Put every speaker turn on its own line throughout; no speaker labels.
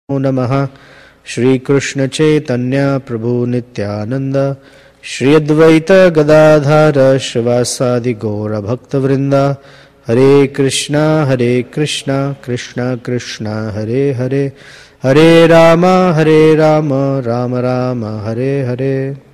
नमः श्री कृष्ण चैतन्य प्रभु नित्यानंद श्री अद्वैत गदाधर श्रीवासादि गौर भक्तवृंद हरे Krishna Krishna Krishna Hare Hare Hare Ram Ram Ram Hare Hare.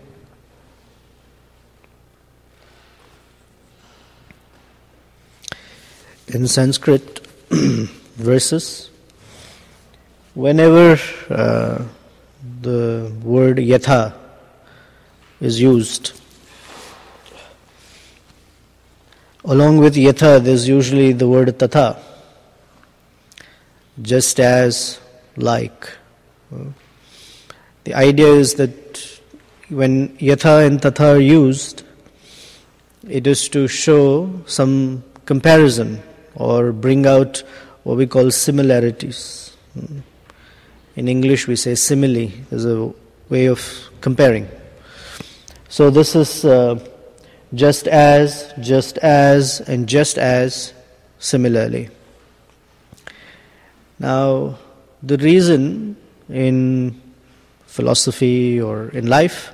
In Sanskrit verses, whenever the word yatha is used, along with yatha there's usually the word tatha, just as, like. The idea is that when yatha and tatha are used, it is to show some comparison or bring out what we call similarities. In English we say simile. There's a way of comparing. So this is just as, and just as similarly. Now, the reason in philosophy or in life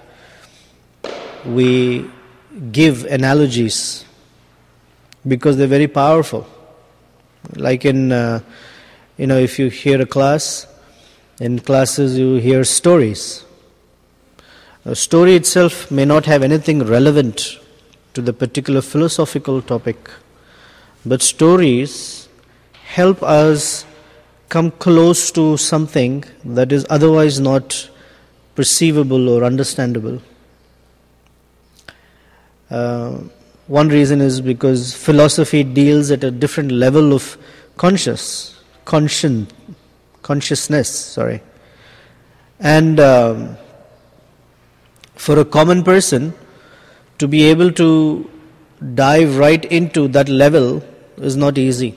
we give analogies because they're very powerful. Like in, if you hear a class, in classes you hear stories. A story itself may not have anything relevant to the particular philosophical topic, but stories help us come close to something that is otherwise not perceivable or understandable. One reason is because philosophy deals at a different level of consciousness. And for a common person to be able to dive right into that level is not easy.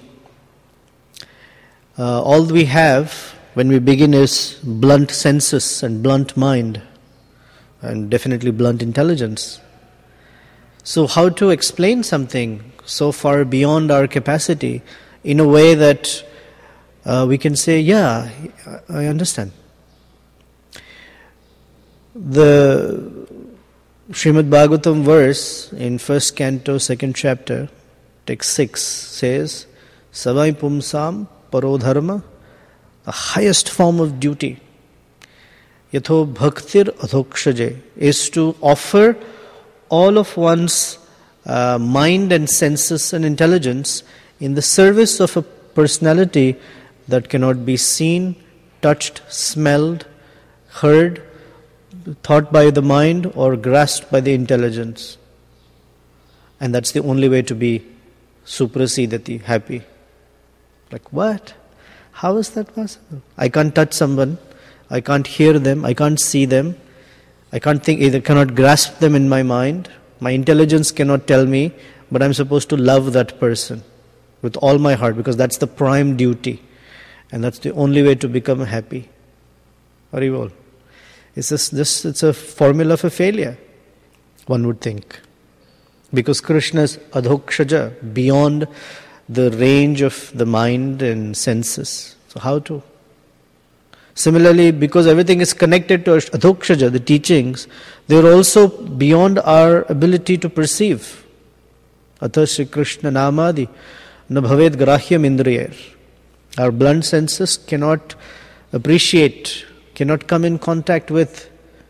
All we have when we begin is blunt senses and blunt mind, and definitely blunt intelligence. So how to explain something so far beyond our capacity in a way that we can say, yeah, I understand. The Srimad Bhagavatam verse in 1st canto, 2nd chapter, text 6 says, Savai pumsam parodharma, the highest form of duty, yatho bhaktir adhokshaje, is to offer all of one's mind and senses and intelligence in the service of a personality that cannot be seen, touched, smelled, heard, thought by the mind or grasped by the intelligence. And that's the only way to be suprasidati, happy. Like what? How is that possible? I can't touch someone, I can't hear them, I can't see them, I cannot grasp them in my mind, my intelligence cannot tell me, but I'm supposed to love that person with all my heart because that's the prime duty. And that's the only way to become happy. Haribol. It's a formula for failure, one would think. Because Krishna is adhokshaja, beyond the range of the mind and senses. So how to? Similarly, because everything is connected to adhokshaja, the teachings, they are also beyond our ability to perceive. Atha Shri Krishna namadi na bhaved grahyam indriyer. Our blunt senses cannot appreciate, cannot come in contact with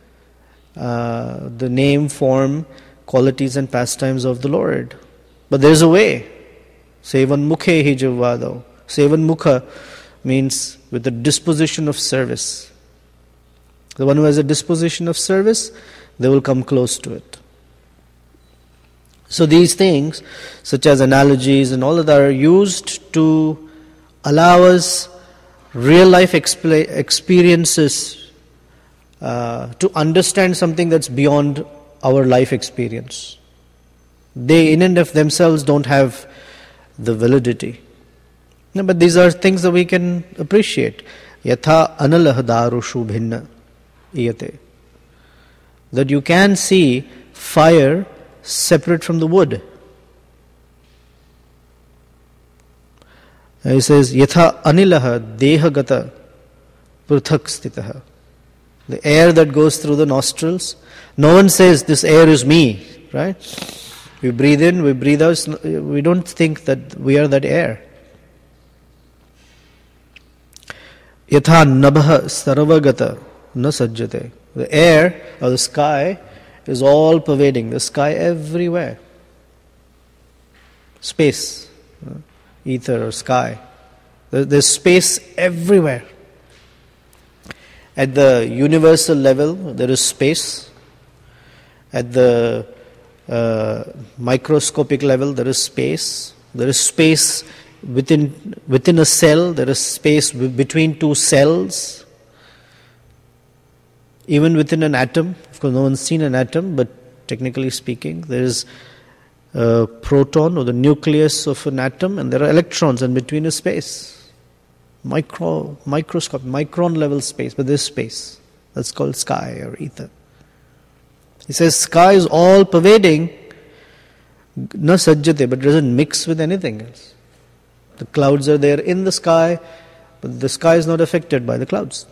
the name, form, qualities and pastimes of the Lord. But there is a way. Sevan mukhe hi javvado. Sevan mukha means with a disposition of service. The one who has a disposition of service, they will come close to it. So these things, such as analogies and all of that, are used to allow us real life experiences to understand something that's beyond our life experience. They in and of themselves don't have the validity. No, but these are things that we can appreciate. Yatha analah darushu bhinna iyate. That you can see fire separate from the wood. He says, Yatha anilaha dehagata Pruthak stitaha. The air that goes through the nostrils, no one says this air is me, right? We breathe in, we breathe out, we don't think that we are that air. Yatha nabha sarvagata na sajjate. The air or the sky is all pervading, the sky everywhere. Space, ether or sky. There's space everywhere. At the universal level, there is space. At the microscopic level, there is space. There is space within a cell. There is space between two cells. Even within an atom. Of course, no one's seen an atom, but technically speaking, there is a proton or the nucleus of an atom, and there are electrons, and between is space. Micron level space, but there's space. That's called sky or ether. He says sky is all pervading, na sajjate, but doesn't mix with anything else. The clouds are there in the sky, but the sky is not affected by the clouds.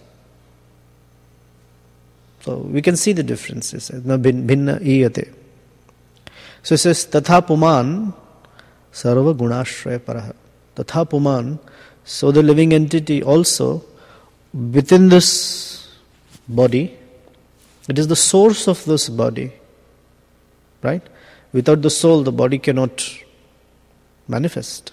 So we can see the differences. Na bhinna iyate. So he says, tatha puman sarva gunashraya paraha. Tatha puman. So the living entity also, within this body, it is the source of this body, right? Without the soul, the body cannot manifest.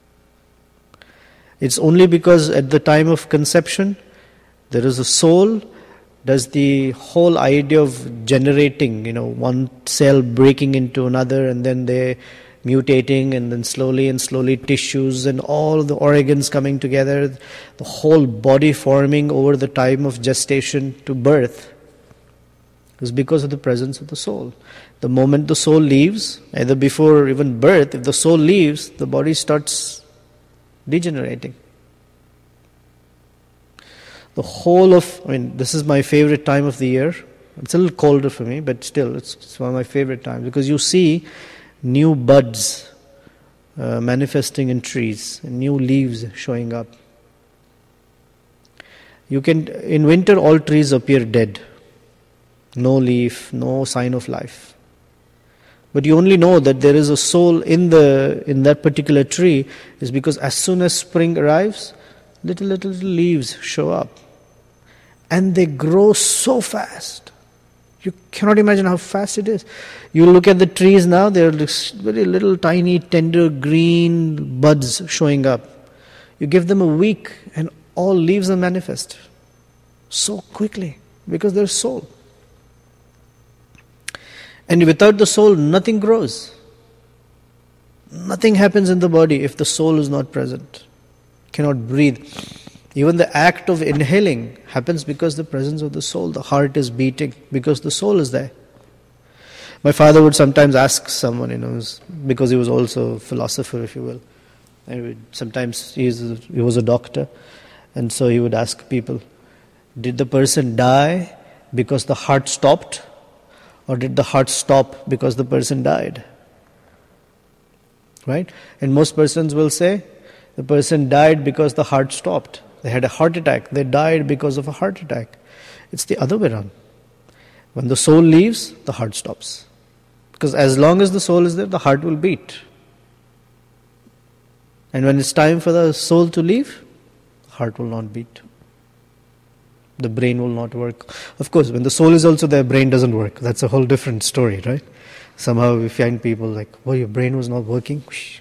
It's only because at the time of conception, there is a soul, does the whole idea of generating, one cell breaking into another and then they mutating, and then slowly tissues and all the organs coming together, the whole body forming over the time of gestation to birth, is because of the presence of the soul. The moment the soul leaves, either before even birth, if the soul leaves, the body starts degenerating. The whole of, this is my favorite time of the year. It's a little colder for me, but still, it's one of my favorite times, because you see new buds manifesting in trees, and new leaves showing up. In winter, all trees appear dead. No leaf, no sign of life. But you only know that there is a soul in that particular tree is because as soon as spring arrives, little leaves show up. And they grow so fast. You cannot imagine how fast it is. You look at the trees now, there are very little tiny tender green buds showing up. You give them a week and all leaves are manifest. So quickly, because there's soul. And without the soul, nothing grows. Nothing happens in the body if the soul is not present. Cannot breathe. Even the act of inhaling happens because the presence of the soul. The heart is beating because the soul is there. My father would sometimes ask someone, because he was also a philosopher, if you will. And sometimes he was a doctor, and so he would ask people, did the person die because the heart stopped, or did the heart stop because the person died? Right? And most persons will say, the person died because the heart stopped. They had a heart attack. They died because of a heart attack. It's the other way around. When the soul leaves, the heart stops. Because as long as the soul is there, the heart will beat. And when it's time for the soul to leave, the heart will not beat. The brain will not work. Of course, when the soul is also there, brain doesn't work. That's a whole different story, right? Somehow we find people like, your brain was not working.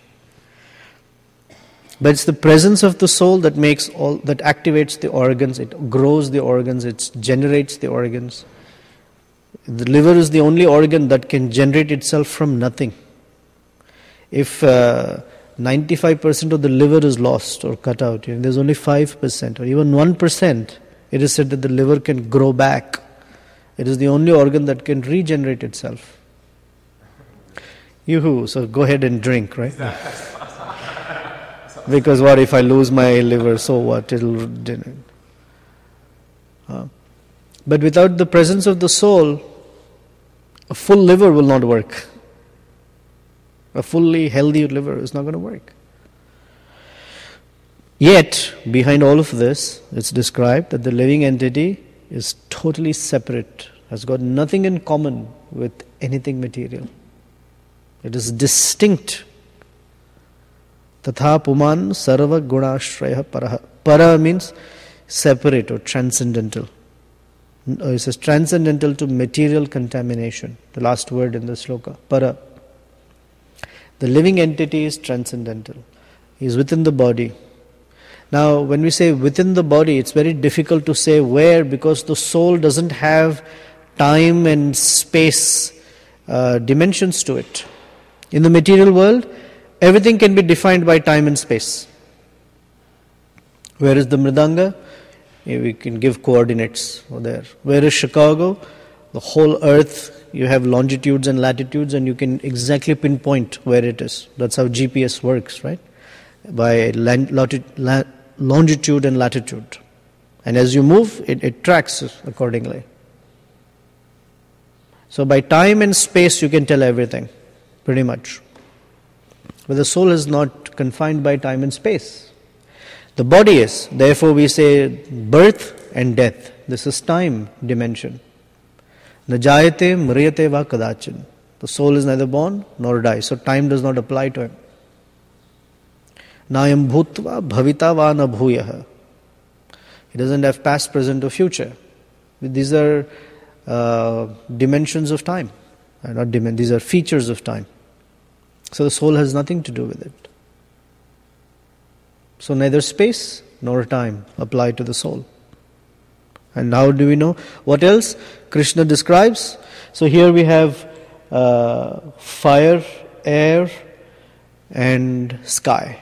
But it's the presence of the soul that activates the organs, it grows the organs, it generates the organs. The liver is the only organ that can generate itself from nothing. If 95% of the liver is lost or cut out, there's only 5% or even 1%, it is said that the liver can grow back. It is the only organ that can regenerate itself. Yoo-hoo, so go ahead and drink, right? Because what if I lose my liver, so what? But without the presence of the soul, a full liver will not work. A fully healthy liver is not going to work. Yet, behind all of this, it's described that the living entity is totally separate, has got nothing in common with anything material. It is distinct. Tatha puman sarva gunashraya paraha. Para means separate or transcendental. It says transcendental to material contamination. The last word in the sloka. Para. The living entity is transcendental. He is within the body. Now, when we say within the body, it's very difficult to say where, because the soul doesn't have time and space dimensions to it. In the material world, everything can be defined by time and space. Where is the Mridanga? We can give coordinates over there. Where is Chicago? The whole earth, you have longitudes and latitudes, and you can exactly pinpoint where it is. That's how GPS works, right? By longitude and latitude. And as you move, it tracks accordingly. So by time and space, you can tell everything, pretty much. But the soul is not confined by time and space. The body is. Therefore we say birth and death. This is time dimension. Najayate mriyate va kadachin. The soul is neither born nor dies. So time does not apply to him. Nayam bhutva bhavita va na bhuyaha. He doesn't have past, present or future. These are dimensions of time. These are features of time. So the soul has nothing to do with it. So neither space nor time apply to the soul. And how do we know? What else Krishna describes? So here we have fire, air and sky.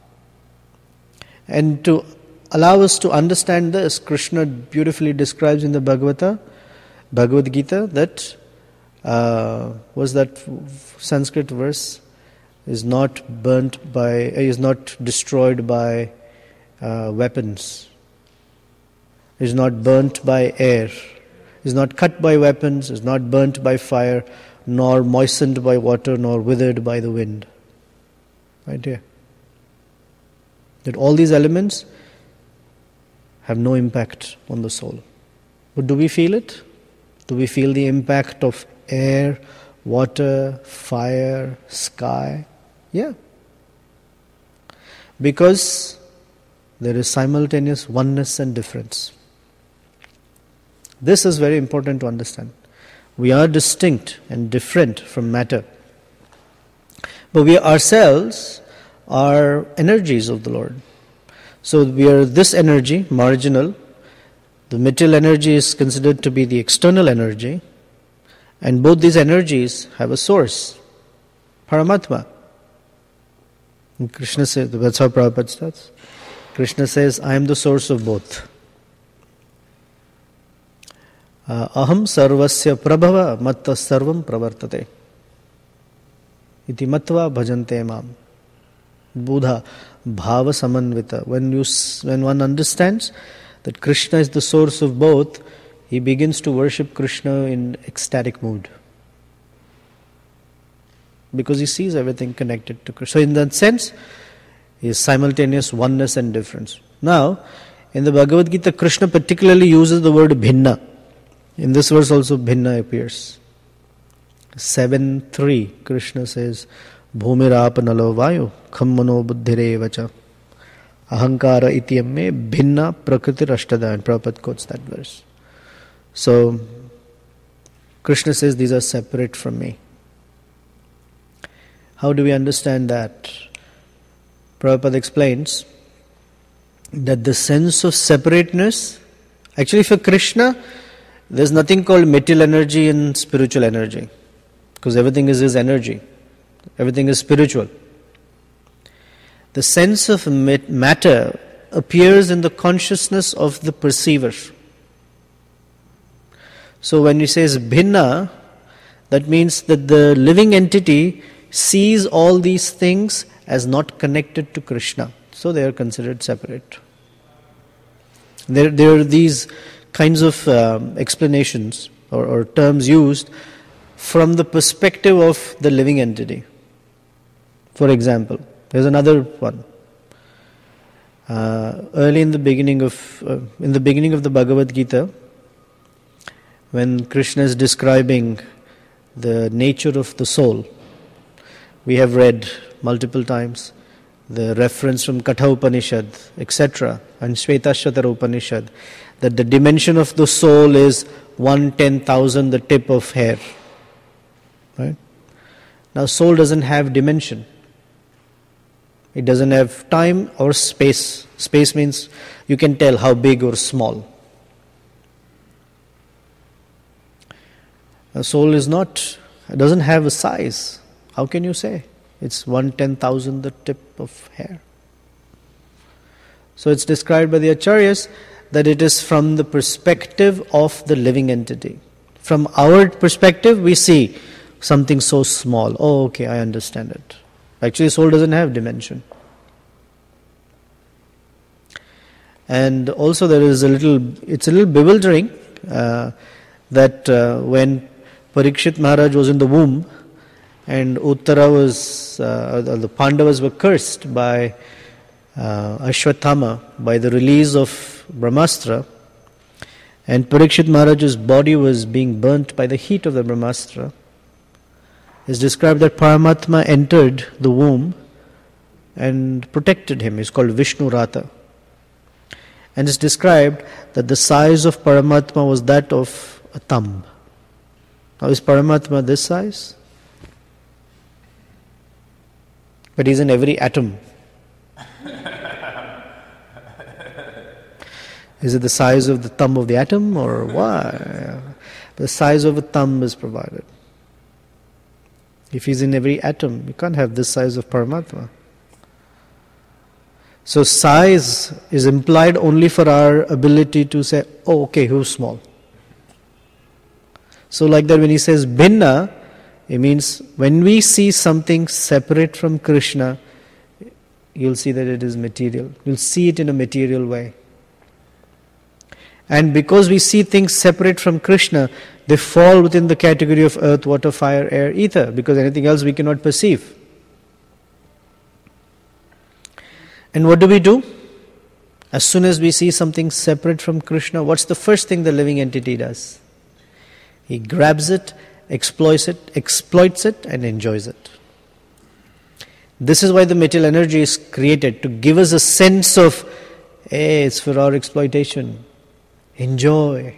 And to allow us to understand this, Krishna beautifully describes in the Bhagavad Gita that was that Sanskrit verse is not destroyed by weapons, is not burnt by air, is not cut by weapons, is not burnt by fire, nor moistened by water, nor withered by the wind. Right here. That all these elements have no impact on the soul. But do we feel it? Do we feel the impact of air, water, fire, sky? Yeah. Because there is simultaneous oneness and difference. This is very important to understand. We are distinct and different from matter. But we ourselves are energies of the Lord. So we are this energy, marginal. The material energy is considered to be the external energy. And both these energies have a source, Paramatma. And Krishna says, that's how Prabhupada starts. Krishna says, I am the source of both. Aham sarvasya prabhava matta sarvam pravartate. Iti matva bhajante mam. Buddha bhava samanvita. When one understands that Krishna is the source of both, he begins to worship Krishna in ecstatic mood. Because he sees everything connected to Krishna. So in that sense, he is simultaneous oneness and difference. Now, in the Bhagavad Gita, Krishna particularly uses the word bhinna. In this verse also bhinna appears. 7.3, Krishna says, Bhumirapa nalo vayu khammano buddhire vacha ahankara ityamme bhinna prakriti rashtada. And Prabhupada quotes that verse. So, Krishna says these are separate from me. How do we understand that? Prabhupada explains that the sense of separateness, actually for Krishna, there's nothing called material energy and spiritual energy. Because everything is his energy. Everything is spiritual. The sense of matter appears in the consciousness of the perceiver. So when he says bhinna, that means that the living entity sees all these things as not connected to Krishna. So they are considered separate. There are these kinds of explanations or terms used from the perspective of the living entity. For example, there's another one. Early in the beginning of the Bhagavad Gita, when Krishna is describing the nature of the soul, we have read multiple times the reference from Katha Upanishad, etc., and Shvetashvatara Upanishad, that the dimension of the soul is 1/10,000 the tip of hair. Right? Now, soul doesn't have dimension. It doesn't have time or space. Space means you can tell how big or small. A soul doesn't have a size. How can you say? It's 1/10,000 the tip of hair. So it's described by the Acharyas that it is from the perspective of the living entity. From our perspective, we see something so small. Oh, okay, I understand it. Actually, soul doesn't have dimension. And also it's a little bewildering that when Parikshit Maharaj was in the womb and Uttara the Pandavas were cursed by Ashwatthama, by the release of Brahmastra, and Parikshit Maharaj's body was being burnt by the heat of the Brahmastra, it's described that Paramatma entered the womb and protected him. It's called Vishnu Rata. And it's described that the size of Paramatma was that of a thumb. Now, is Paramatma this size? But he's in every atom. Is it the size of the thumb of the atom or what? The size of a thumb is provided. If he's in every atom, you can't have this size of Paramatma. So size is implied only for our ability to say, oh, okay, who's small? So like that when he says bhinna, it means when we see something separate from Krishna, you'll see that it is material. You'll see it in a material way. And because we see things separate from Krishna, they fall within the category of earth, water, fire, air, ether, because anything else we cannot perceive. And what do? As soon as we see something separate from Krishna, what's the first thing the living entity does? He grabs it, exploits it, and enjoys it. This is why the material energy is created, to give us a sense of, hey, it's for our exploitation. Enjoy.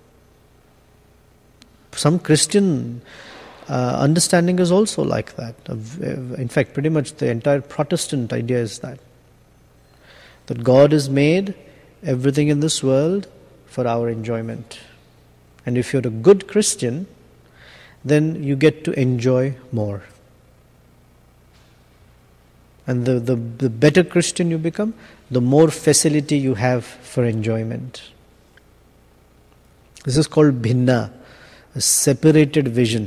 Some Christian understanding is also like that. In fact, pretty much the entire Protestant idea is that God has made everything in this world for our enjoyment. And if you're a good Christian, then you get to enjoy more. And the better Christian you become, the more facility you have for enjoyment. This is called bhinna, a separated vision.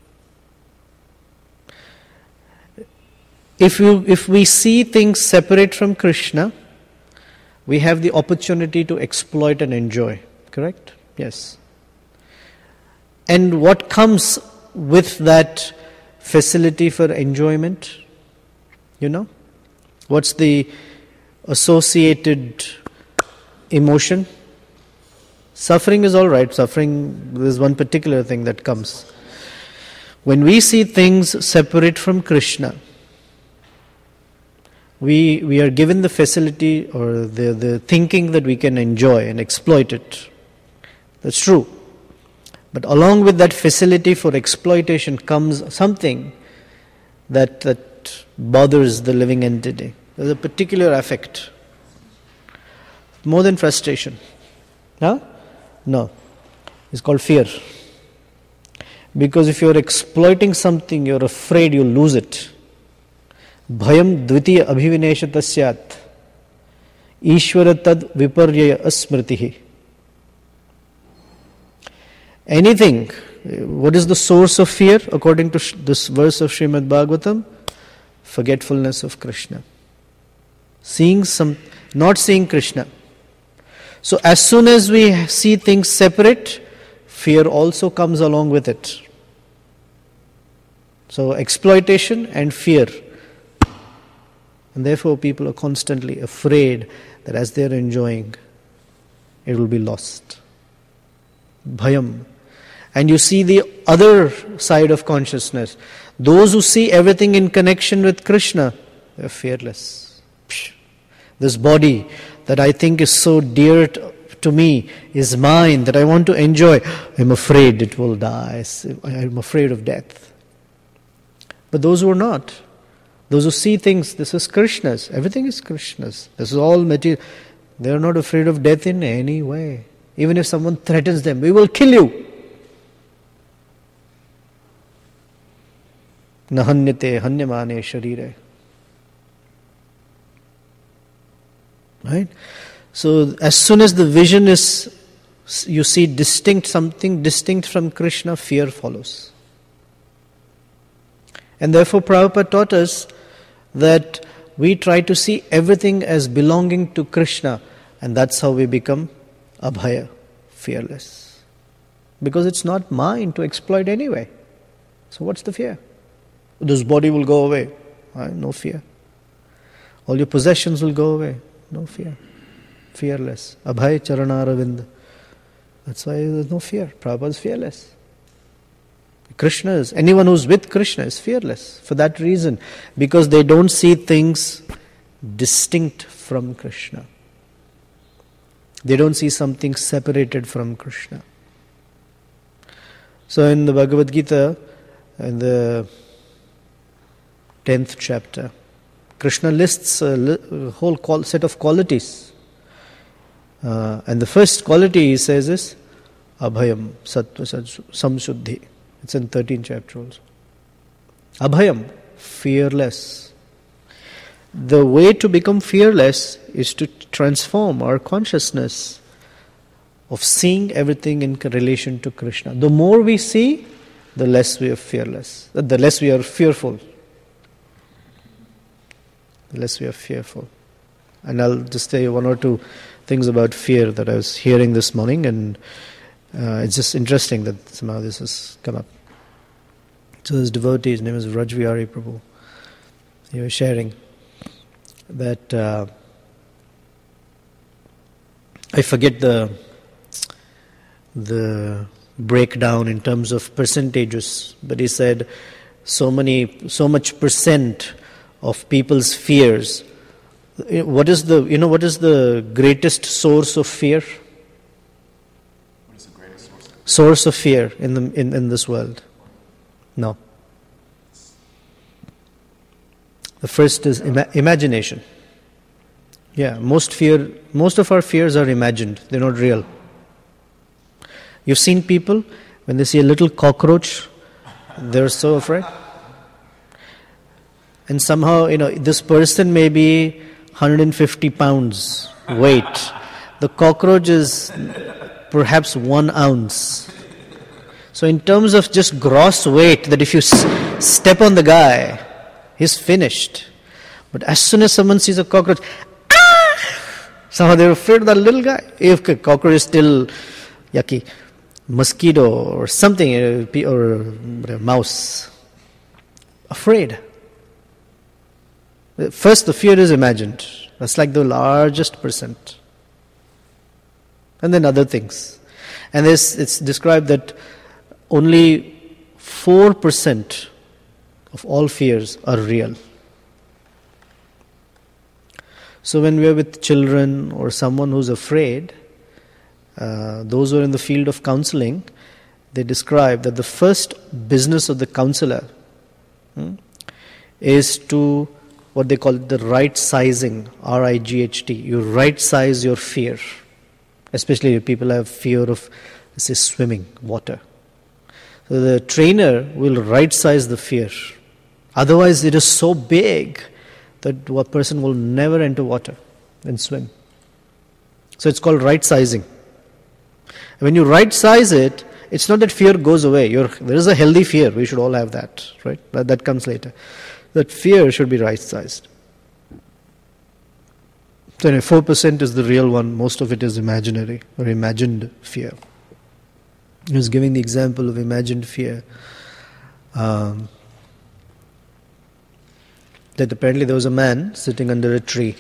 If we see things separate from Krishna, we have the opportunity to exploit and enjoy. Correct? Yes. And what comes with that facility for enjoyment? You know? What's the associated emotion? Suffering is all right. Suffering, there's one particular thing that comes. When we see things separate from Krishna, we are given the facility or the thinking that we can enjoy and exploit it. That's true. But along with that facility for exploitation comes something that bothers the living entity. There's a particular affect. More than frustration. Huh? No. It's called fear. Because if you're exploiting something, you're afraid you'll lose it. Bhayam dvitiya abhivineshata syat. Ishvara tad viparyaya asmritihi. Anything. What is the source of fear according to this verse of Srimad Bhagavatam? Forgetfulness of Krishna. Not seeing Krishna. So as soon as we see things separate, fear also comes along with it. So exploitation and fear. And therefore people are constantly afraid that as they're enjoying, it will be lost. Bhayam. And you see the other side of consciousness. Those who see everything in connection with Krishna, they're fearless. This body that I think is so dear to me is mine, that I want to enjoy. I'm afraid it will die. I'm afraid of death. But those who are not, those who see things, this is Krishna's, everything is Krishna's, this is all material, they are not afraid of death in any way. Even if someone threatens them, we will kill you. Nahanyate hanyamane sharire. Right? So as soon as the vision is, you see something distinct from Krishna, fear follows. And therefore Prabhupada taught us that we try to see everything as belonging to Krishna, and that's how we become abhaya, fearless. Because it's not mine to exploit anyway. So what's the fear? This body will go away. Right? No fear. All your possessions will go away. No fear. Fearless. Abhay Charana Aravind. That's why there's no fear. Prabhupada is fearless. Krishna is, anyone who's with Krishna is fearless for that reason. Because they don't see things distinct from Krishna. They don't see something separated from Krishna. So in the Bhagavad Gita, in the 10th chapter, Krishna lists a whole set of qualities. And the first quality he says is Abhayam Sattva Samshuddhi. It's in 13th chapter also. Abhayam, fearless. The way to become fearless is to transform our consciousness of seeing everything in relation to Krishna. The more we see, the less we are fearless. The less we are fearful. The less we are fearful. And I'll just tell you one or two things about fear that I was hearing this morning, and it's just interesting that somehow this has come up. So this devotee, his name is Rajvihari Prabhu, he was sharing that I forget the breakdown in terms of percentages, but he said so much percent of people's fears. What is the greatest source of fear?
What is the greatest
source of fear in this world? No. The first is imagination. Yeah, most of our fears are imagined. They're not real. You've seen people, when they see a little cockroach, they're so afraid. And somehow, this person may be 150 pounds weight. The cockroach is perhaps 1 ounce. So in terms of just gross weight, that if you step on the guy, he's finished. But as soon as someone sees a cockroach, somehow they're afraid of that little guy. If a cockroach is still yucky, mosquito or something, or a mouse, afraid. First, the fear is imagined. That's like the largest percent. And then other things. And it's described that only 4% of all fears are real. So when we are with children or someone who's afraid, those who are in the field of counseling, they describe that the first business of the counselor is to what they call the right sizing, R-I-G-H-T. You right size your fear. Especially if people have fear of, say, swimming, water. So the trainer will right size the fear. Otherwise it is so big that a person will never enter water and swim. So it's called right sizing. When you right size it, it's not that fear goes away. There is a healthy fear. We should all have that, right? That comes later. That fear should be right sized. So 4% is the real one. Most of it is imaginary or imagined fear. He was giving the example of imagined fear. that apparently there was a man sitting under a tree.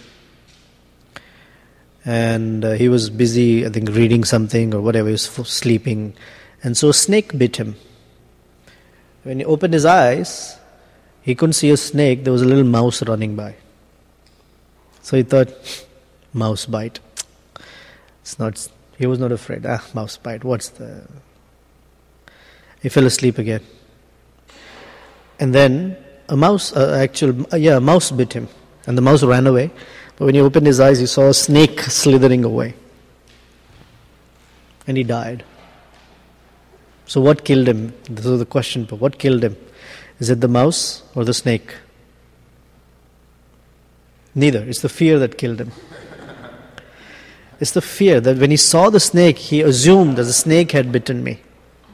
And he was busy, I think, reading something or whatever, he was sleeping. And so a snake bit him. When he opened his eyes, he couldn't see a snake, there was a little mouse running by. So he thought, mouse bite. He was not afraid. Mouse bite, He fell asleep again. And then a mouse bit him. And the mouse ran away. But when he opened his eyes, he saw a snake slithering away. And he died. So what killed him? This is the question. But what killed him? Is it the mouse or the snake? Neither. It's the fear that killed him. It's the fear that when he saw the snake, he assumed that the snake had bitten me.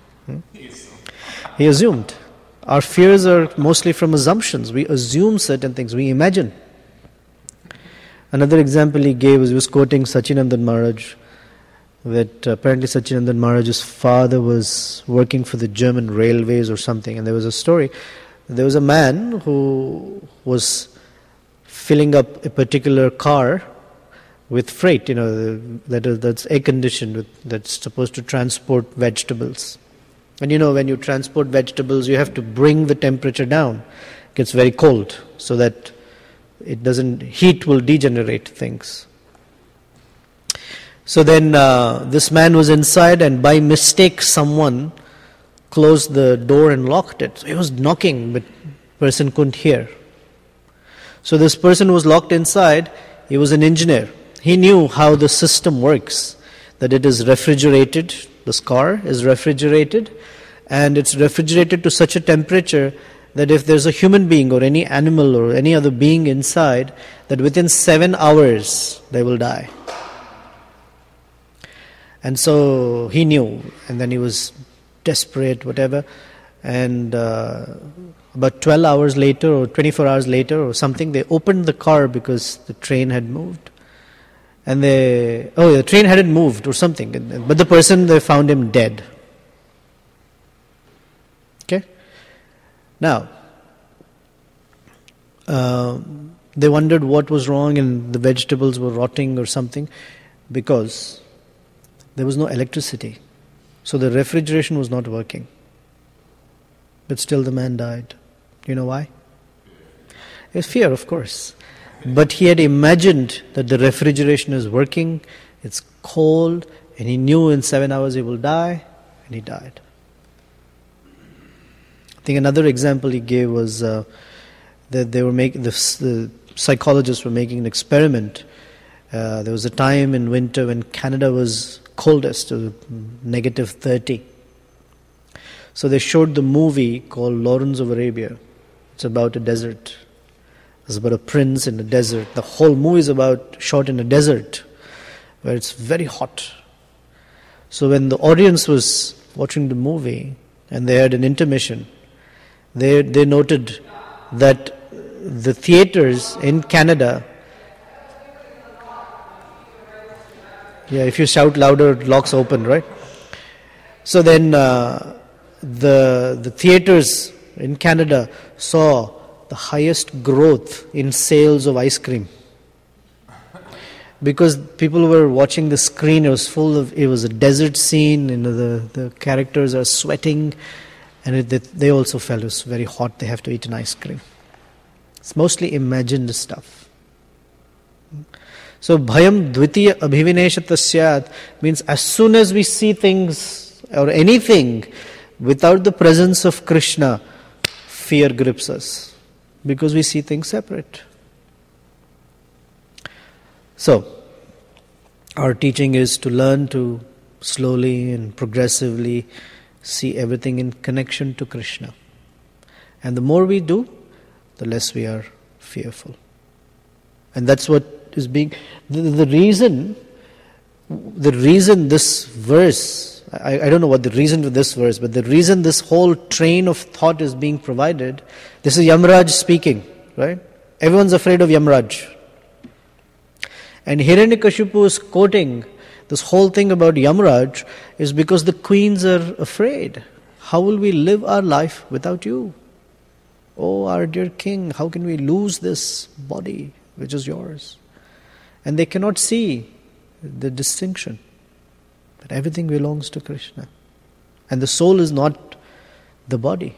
He assumed. Our fears are mostly from assumptions. We assume certain things. We imagine. Another example he gave was, he was quoting Sachinandan Maharaj, that apparently Sachinandan Maharaj's father was working for the German railways or something, and there was a story. There was a man who was filling up a particular car with freight, that's air conditioned, that's supposed to transport vegetables. And when you transport vegetables, you have to bring the temperature down. It gets very cold, so that heat will degenerate things. So then this man was inside, and by mistake someone closed the door and locked it. So he was knocking, but the person couldn't hear. So this person was locked inside. He was an engineer. He knew how the system works, that it is refrigerated, this car is refrigerated, and it's refrigerated to such a temperature that if there's a human being or any animal or any other being inside, that within 7 hours they will die. And so he knew, and then he was desperate, whatever, and about 12 hours later or 24 hours later or something, they opened the car because the train had moved. And the train hadn't moved or something, but the person, they found him dead. Okay? Now, they wondered what was wrong, and the vegetables were rotting or something, because there was no electricity. So the refrigeration was not working. But still the man died. Do you know why? It was fear, of course. But he had imagined that the refrigeration is working, it's cold, and he knew in 7 hours he will die, and he died. I think another example he gave was that they were making the psychologists were making an experiment. There was a time in winter when Canada was coldest, negative 30. So they showed the movie called Lawrence of Arabia. It's about a desert. It's about a prince in the desert. The whole movie is shot in a desert where it's very hot. So when the audience was watching the movie and they had an intermission, they noted that the theaters in Canada, if you shout louder, locks open, right? So then the theaters in Canada saw the highest growth in sales of ice cream. Because people were watching the screen, it was a desert scene, the characters are sweating, and they also felt it was very hot, they have to eat an ice cream. It's mostly imagined stuff. So bhayam dvitiya abhivineshatasyat means as soon as we see things or anything without the presence of Krishna, fear grips us. Because we see things separate. So, our teaching is to learn to slowly and progressively see everything in connection to Krishna. And the more we do, the less we are fearful. And that's what is being... The reason this verse, I don't know what the reason for this verse, but the reason this whole train of thought is being provided, this is Yamraj speaking, right? Everyone's afraid of Yamraj. And Hiranyakashipu is quoting this whole thing about Yamraj is because the queens are afraid. How will we live our life without you? Oh, our dear king, how can we lose this body which is yours? And they cannot see the distinction that everything belongs to Krishna. And the soul is not the body.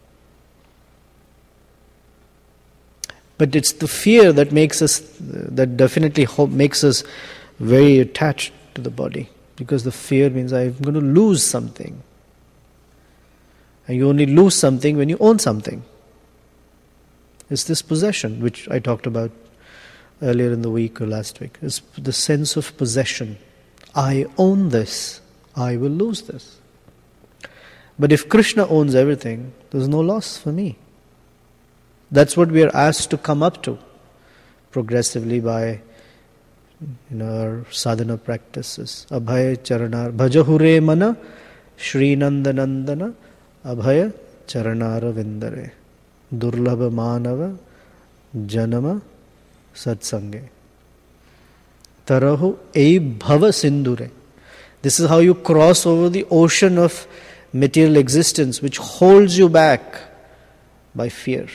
But it's the fear that makes us, that definitely makes us very attached to the body. Because the fear means I'm going to lose something. And you only lose something when you own something. It's this possession, which I talked about earlier in the week or last week. It's the sense of possession. I own this. I will lose this. But if Krishna owns everything, there's no loss for me. That's what we are asked to come up to progressively by our sadhana practices. Abhaya charanar bhajahure mana Shri Nandanandana Abhaya charanara vindare durlabha manava janama satsange tarahu ei bhava sindure. This is how you cross over the ocean of material existence which holds you back by fear.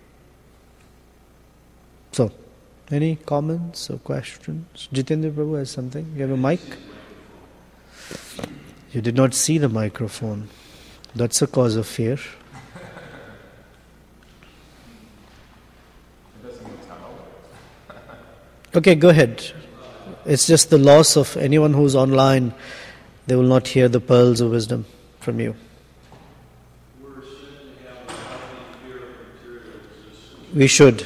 So, any comments or questions? Jitendra Prabhu has something. You have a mic? You did not see the microphone. That's a cause of fear. Okay, go ahead. It's just the loss of anyone who's online. They will not hear the pearls of wisdom from you. We should.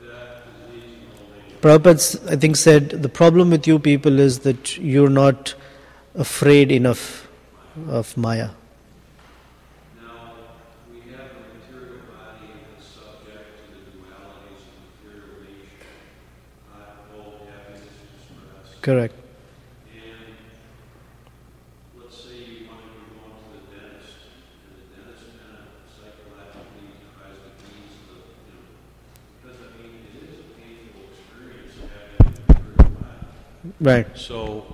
Prabhupada, I think, said the problem with you people is that you're not afraid enough of Maya.
Now, we have a material body that's subject to the dualities of material nature, both happiness and distress.
Correct.
And let's say you want to go to the dentist, and the dentist kind of psychologically tries to ease the, because I mean, it is a painful experience having a material body.
Right.
So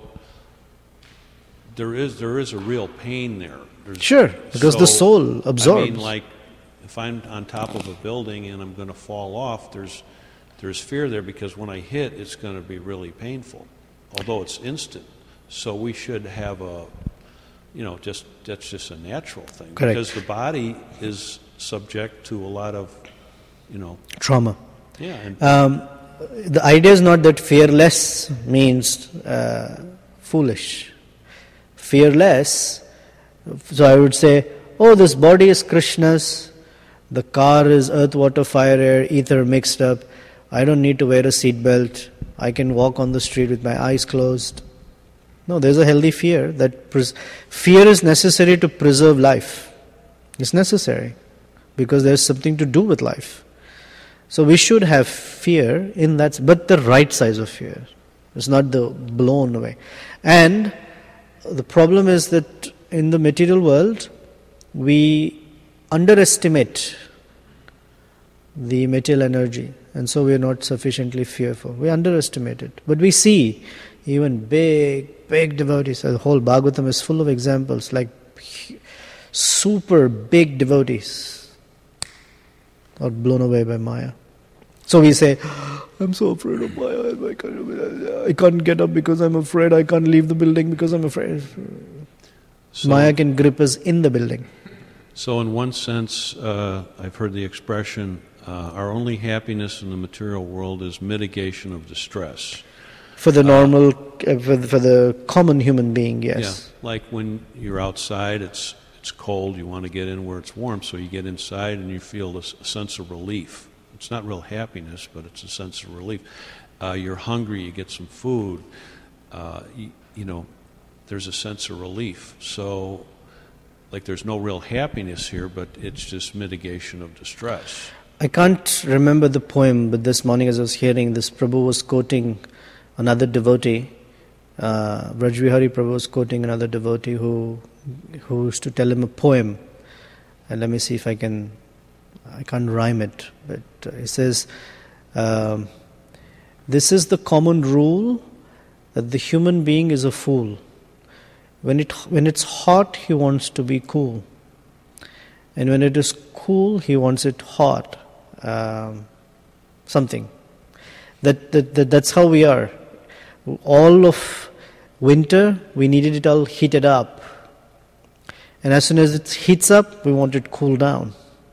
there is a real pain there.
Sure, because the soul absorbs.
I mean, like if I'm on top of a building and I'm going to fall off, there's fear there because when I hit, it's going to be really painful, although it's instant. So we should have that's just a natural thing.
Correct.
Because the body is subject to a lot of,
trauma.
Yeah. And
The idea is not that fearless means foolish. Fearless, so I would say, oh, this body is Krishna's, the car is earth, water, fire, air, ether mixed up, I don't need to wear a seatbelt, I can walk on the street with my eyes closed. No, there's a healthy fear. Fear is necessary to preserve life. It's necessary because there's something to do with life. So we should have fear in that, but the right size of fear. It's not the blown away. And the problem is that in the material world, we underestimate the material energy, and so we are not sufficiently fearful. We underestimate it. But we see even big devotees. The whole Bhagavatam is full of examples, like super big devotees are blown away by Maya. So we say, I'm so afraid of Maya, I can't get up because I'm afraid, I can't leave the building because I'm afraid. So, Maya can grip us in the building.
So in one sense, I've heard the expression, our only happiness in the material world is mitigation of distress.
For the normal, for the common human being, yes.
Yeah, like when you're outside, it's cold, you want to get in where it's warm, so you get inside and you feel a sense of relief. It's not real happiness, but it's a sense of relief. You're hungry, you get some food, there's a sense of relief. So, like there's no real happiness here, but it's just mitigation of distress.
I can't remember the poem, but this morning as I was hearing this, Prabhu was quoting another devotee. Vrajvihari Prabhu was quoting another devotee who used to tell him a poem. And let me see if I can't rhyme it, but he says, this is the common rule that the human being is a fool. When it's hot, he wants to be cool. And when it is cool, he wants it hot. something. That's how we are. All of winter, we needed it all heated up. And as soon as it heats up, we want it cool down.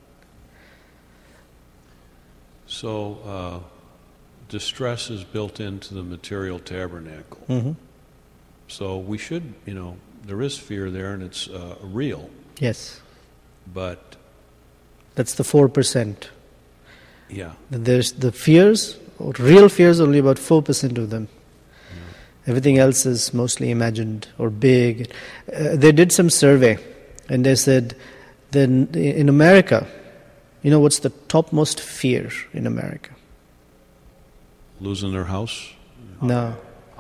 So, distress is built into the material tabernacle.
Mm-hmm.
So we should, there is fear there, and it's real.
Yes.
But
that's the 4%.
Yeah.
There's the fears, real fears, only about 4% of them. Everything else is mostly imagined or big. They did some survey, and they said, then in America, what's the topmost fear in America?
Losing their house?
No.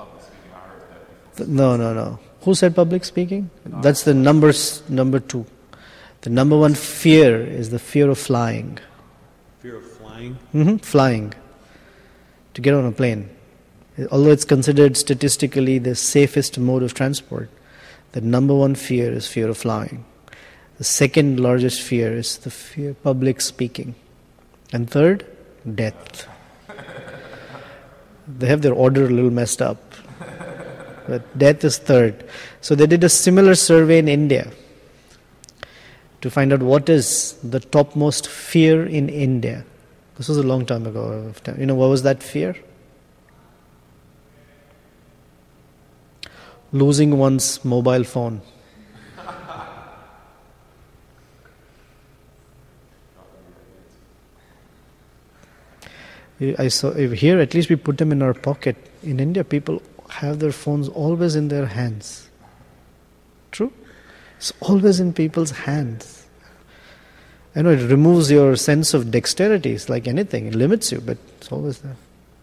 No. Who said public speaking? That's the number 2. The number 1 fear is the fear of flying.
Fear of flying?
Mm-hmm. Flying. To get on a plane. Although it's considered statistically the safest mode of transport, the number 1 fear is fear of flying. The second largest fear is the fear of public speaking. And third, death. They have their order a little messed up. But death is third. So they did a similar survey in India to find out what is the topmost fear in India. This was a long time ago. What was that fear? Losing one's mobile phone. I saw here, at least we put them in our pocket. In India, people have their phones always in their hands. True? It's always in people's hands. I know it removes your sense of dexterity. It's like anything. It limits you, but it's always there.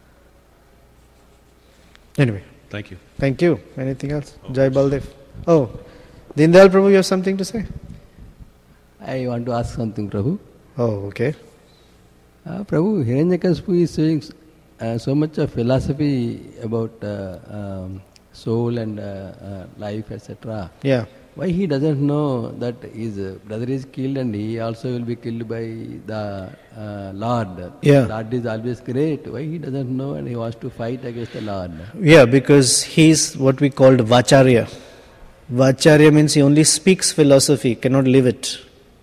Anyway.
Thank you.
Thank you. Anything else? Jai Baldev. Oh, Deendayal Prabhu, you have something to say?
I want to ask something, Prabhu.
Oh, okay.
Prabhu, Hiranyakashipu is saying so much of philosophy about soul and life, etc.
Yeah.
Why he doesn't know that his brother is killed and he also will be killed by the Lord?
Yeah.
Lord is always great. Why he doesn't know and he wants to fight against the Lord?
Yeah, because he's what we called Vacharya. Vacharya means he only speaks philosophy, cannot live it.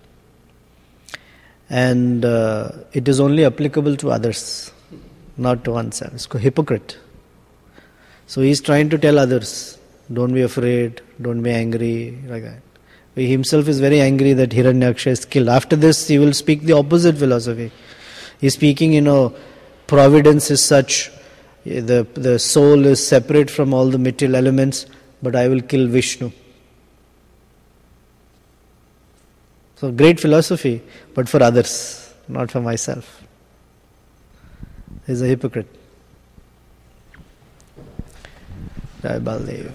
And it is only applicable to others, not to oneself. It's called hypocrite. So he's trying to tell others, don't be afraid, don't be angry, like that. He himself is very angry that Hiranyaksha is killed. After this, he will speak the opposite philosophy. He's speaking, providence is such, the soul is separate from all the material elements, but I will kill Vishnu. So great philosophy, but for others, not for myself. He's a hypocrite. Jai Baldev.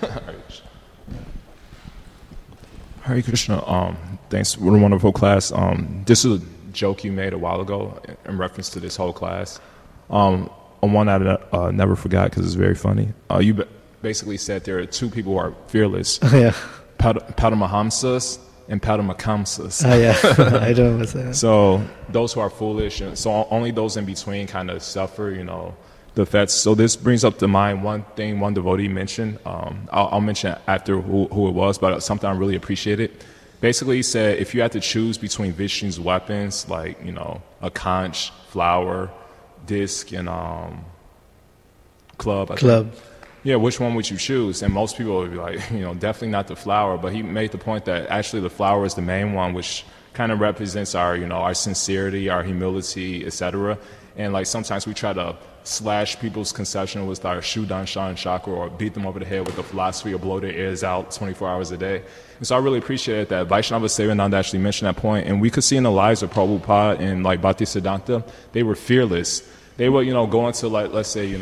Hare Krishna. Thanks for a wonderful class. This is a joke you made a while ago in reference to this whole class. One I never forgot because it's very funny. You basically said there are 2 people who are fearless.
Yeah.
Padamahamsas and Padamakamsas.
Yeah, I don't know.
So those who are foolish, and so only those in between kind of suffer, the effects. So this brings up to mind one thing one devotee mentioned. I'll mention after who it was, but something I really appreciated. Basically, he said if you had to choose between Vishnu's weapons, like a conch, flower, disc, and club. I think. Yeah, which one would you choose? And most people would be like, definitely not the flower. But he made the point that actually the flower is the main one, which kind of represents our, our sincerity, our humility, etc. And like sometimes we try to slash people's conception with our Shudanshan chakra or beat them over the head with the philosophy or blow their ears out 24 hours a day. And so I really appreciated that. Vaishnava Sevananda actually mentioned that point. And we could see in the lives of Prabhupada and like Bhaktisiddhanta, they were fearless. They would, go into like, let's say,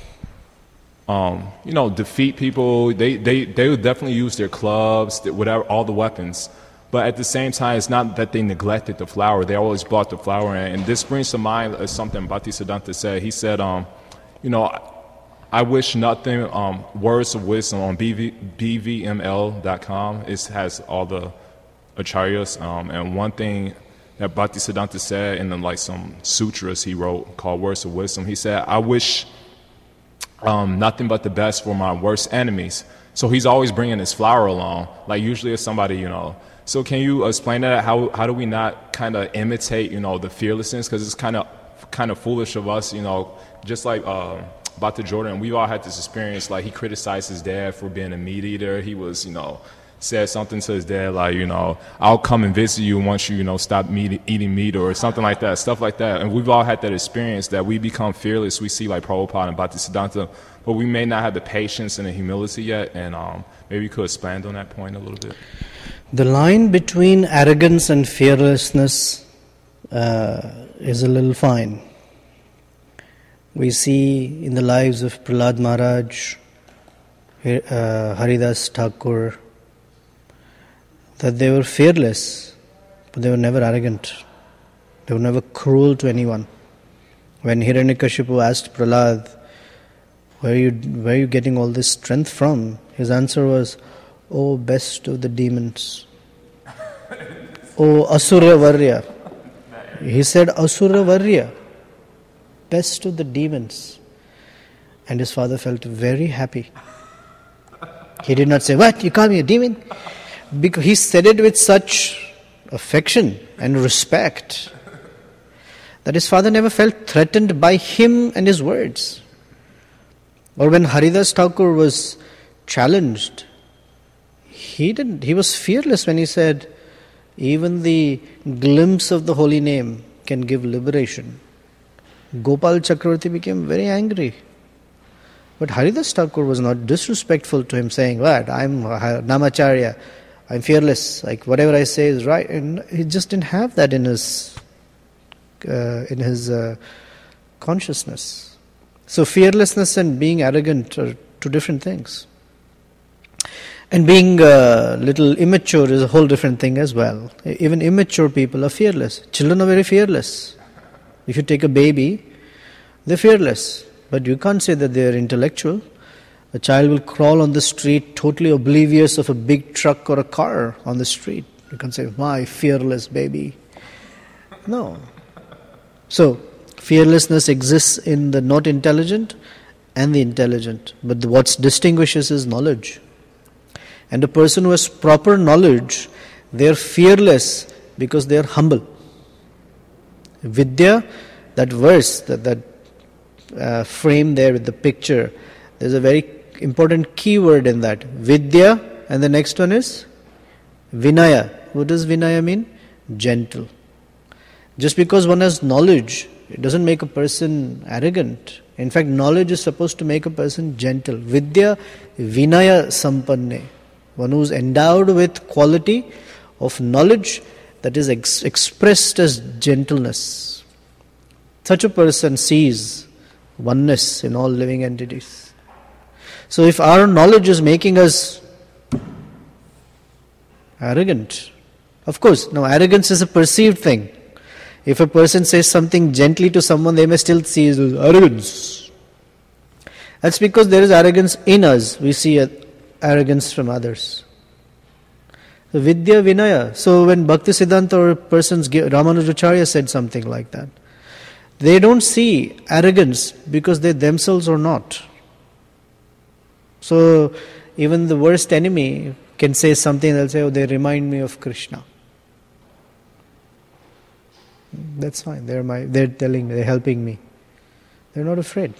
defeat people. They would definitely use their clubs, whatever, all the weapons. But at the same time, it's not that they neglected the flower. They always brought the flower in. And this brings to mind something Bhaktisiddhanta said. He said, I wish nothing, words of wisdom on bvml.com. It has all the acharyas. And one thing that Bhaktisiddhanta said in like some sutras he wrote called Words of Wisdom. He said, I wish nothing but the best for my worst enemies. So he's always bringing his flower along. Like usually it's somebody, you know. So can you explain that? How do we not kind of imitate, you know, the fearlessness? Because it's kind of foolish of us, you know, just like Bhakta Jordan, we all had this experience. Like he criticized his dad for being a meat eater. He was, you know, said something to his dad like, you know, I'll come and visit you once you, you know, stop eating meat or something like that, stuff like that. And we've all had that experience that we become fearless. We see like Prabhupada and Bhaktisiddhanta, but we may not have the patience and the humility yet. And maybe you could expand on that point a little bit.
The line between arrogance and fearlessness is a little fine. We see in the lives of Prahlad Maharaj, Haridas Thakur, that they were fearless, but they were never arrogant. They were never cruel to anyone. When Hiranyakashipu asked Prahlad, where are you getting all this strength from? His answer was, "Oh, best of the demons. Oh, Asura Varya." He said, "Asura Varya, best of the demons." And his father felt very happy. He did not say, "What, you call me a demon?" Because he said it with such affection and respect that his father never felt threatened by him and his words. Or when Haridas Thakur was challenged, he was fearless when he said, even the glimpse of the holy name can give liberation. Gopal Chakravarti became very angry. But Haridas Thakur was not disrespectful to him, saying, "What, I'm Namacharya, I'm fearless, like whatever I say is right." And he just didn't have that in his consciousness. So fearlessness and being arrogant are two different things. And being a little immature is a whole different thing as well. Even immature people are fearless. Children are very fearless. If you take a baby, they're fearless. But you can't say that they're intellectual. A child will crawl on the street totally oblivious of a big truck or a car on the street. You can't say, "My fearless baby." No. So, fearlessness exists in the not intelligent and the intelligent. But what distinguishes is knowledge. And a person who has proper knowledge, they are fearless because they are humble. Vidya, that verse, that frame there with the picture, there's a very important key word in that. Vidya, and the next one is Vinaya. What does Vinaya mean? Gentle. Just because one has knowledge, it doesn't make a person arrogant. In fact, knowledge is supposed to make a person gentle. Vidya Vinaya Sampanne. One who is endowed with quality of knowledge that is expressed as gentleness. Such a person sees oneness in all living entities. So if our knowledge is making us arrogant, of course, now arrogance is a perceived thing. If a person says something gently to someone, they may still see it as arrogance. That's because there is arrogance in us. We see arrogance from others. So Vidya Vinaya. So when Bhaktisiddhanta or persons, Ramanujacharya said something like that, they don't see arrogance because they themselves are not. So even the worst enemy can say something, they'll say, "Oh, they remind me of Krishna." That's fine. They're telling me, they're helping me. They're not afraid.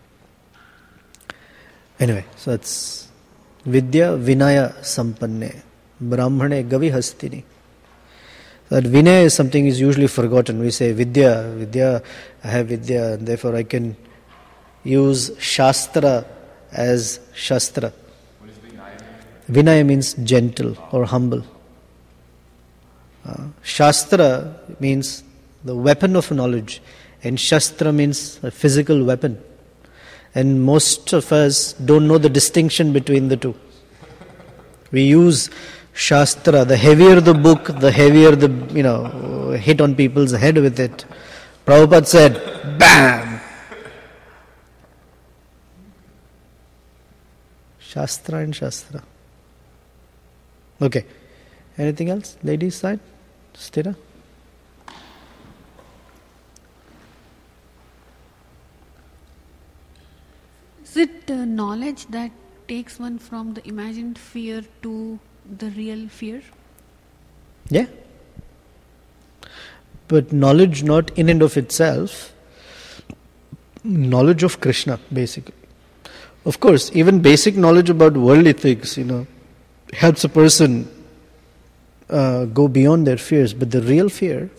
Anyway, so that's Vidya Vinaya Sampanne Brahmane Gavi Hastini. That Vinaya is something is usually forgotten. We say Vidya, I have Vidya, and therefore I can use Shastra as Shastra.
What is Vinaya?
Vinaya means gentle or humble. Shastra means the weapon of knowledge, and Shastra means a physical weapon. And most of us don't know the distinction between the two. We use Shastra, the heavier the book, the heavier the, hit on people's head with it. Prabhupada said, BAM! Shastra and Shastra. Okay. Anything else? Ladies' side? Stira?
it knowledge that takes one from the imagined fear to the real fear?
Yeah. But knowledge not in and of itself, knowledge of Krishna, basically. Of course, even basic knowledge about worldly things, helps a person go beyond their fears. But the real fear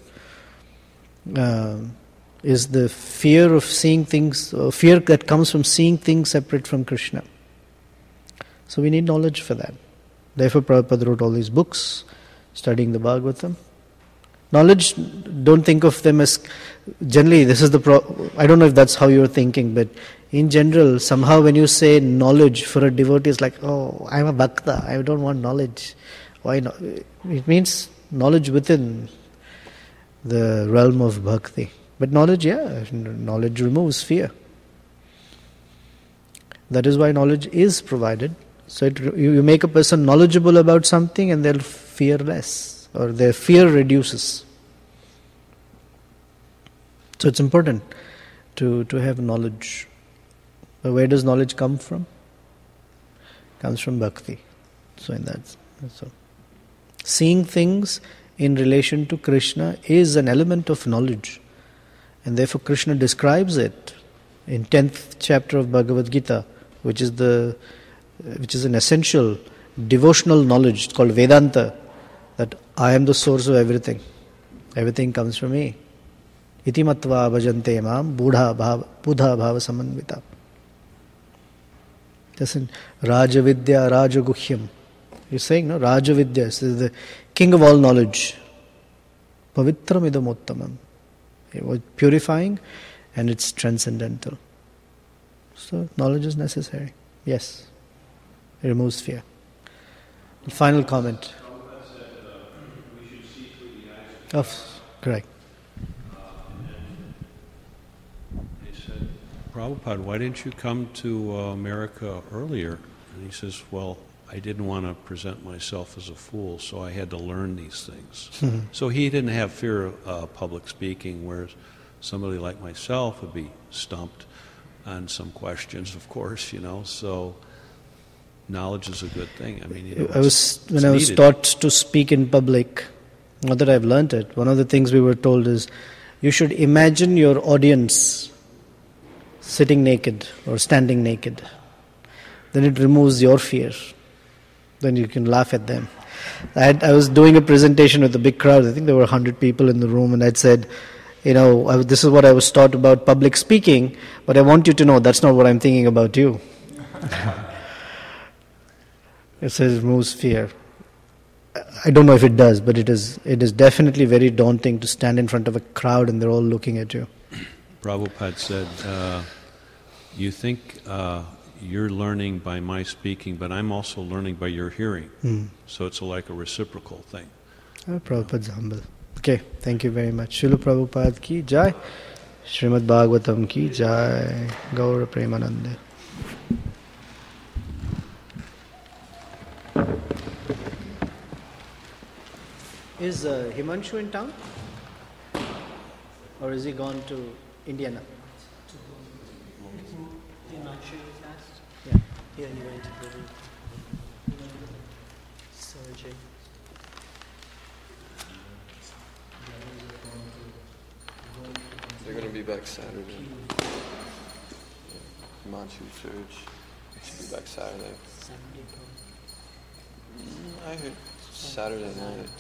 is the fear of seeing things, fear that comes from seeing things separate from Krishna. So we need knowledge for that. Therefore Prabhupada wrote all these books, studying the Bhagavatam. Knowledge, don't think of them as, generally this is I don't know if that's how you're thinking, but in general, somehow when you say knowledge for a devotee, it's like, oh, I'm a bhakta, I don't want knowledge. Why not? It means knowledge within the realm of bhakti. But knowledge removes fear. That is why knowledge is provided. So you make a person knowledgeable about something and they'll fear less, or their fear reduces. So it's important to have knowledge. But where does knowledge come from? It comes from bhakti. So in that, so seeing things in relation to Krishna is an element of knowledge. And therefore Krishna describes it in 10th chapter of Bhagavad Gita, which is an essential devotional knowledge. It's called Vedanta, that I am the source of everything. Everything comes from me. Iti matva bhajante mam buddha bhava samanvita. Listen, Rajavidya Rajaguhyam. You're saying, no? Rajavidya, this is the king of all knowledge. Pavitram idam uttamam. It was purifying and it's transcendental. So knowledge is necessary. Yes. It removes fear. The final comment. Correct.
They said, Prabhupada, why didn't you come to America earlier? And he says, well, I didn't want to present myself as a fool, so I had to learn these things. So he didn't have fear of public speaking, whereas somebody like myself would be stumped on some questions, of course, so knowledge is a good thing. I mean,
I was taught to speak in public, not that I've learnt it, one of the things we were told is, you should imagine your audience sitting naked or standing naked. Then it removes your fear. Then you can laugh at them. I was doing a presentation with a big crowd. I think there were 100 people in the room, and I'd said, this is what I was taught about public speaking, but I want you to know that's not what I'm thinking about you. It says it removes fear. I don't know if it does, but it is definitely very daunting to stand in front of a crowd and they're all looking at you.
Prabhupada said, you think you're learning by my speaking, but I'm also learning by your hearing. So it's like a reciprocal thing.
Prabhupada's humble. Okay, thank you very much. Srila Prabhupada ki jai. Srimad Bhagavatam ki jai. Gaura Premanande. Is Himanshu in town? Or is he gone to Indiana? Himanshu is asked? Yeah. He went to the surgery.
They're going to be back Saturday. Himanshu Surge. They should be back Saturday. I heard Saturday night.